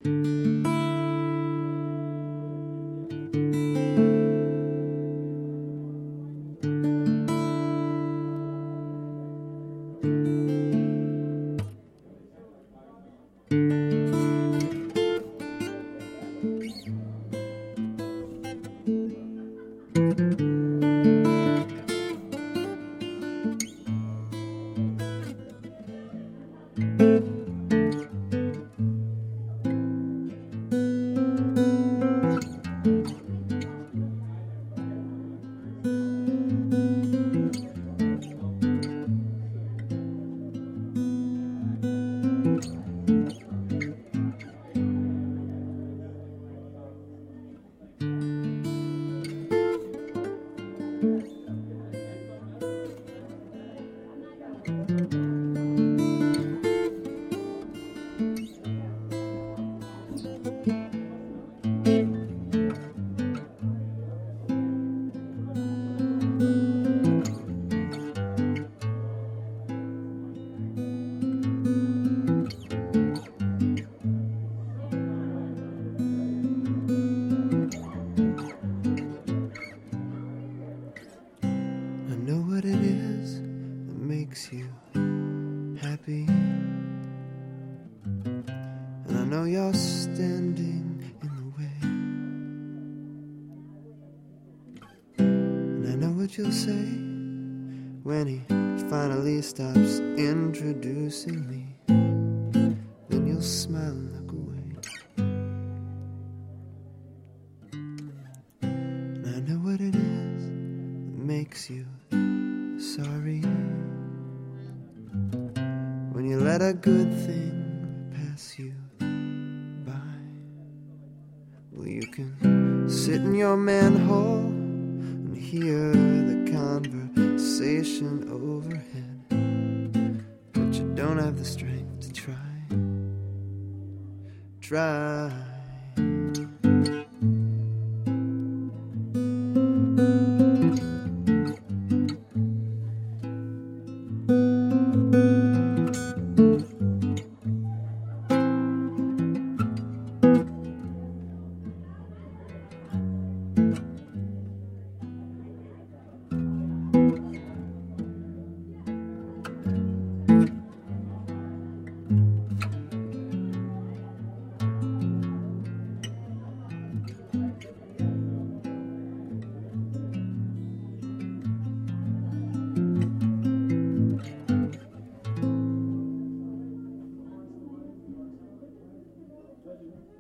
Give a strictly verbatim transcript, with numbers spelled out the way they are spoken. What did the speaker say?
You'll say when he finally stops introducing me, then you'll smile and look away. And I know what it is that makes you sorry, when you let a good thing pass you by. Well, you can sit in your manhole and hear the conversation overhead, but you don't have the strength to try. Try. Judgment.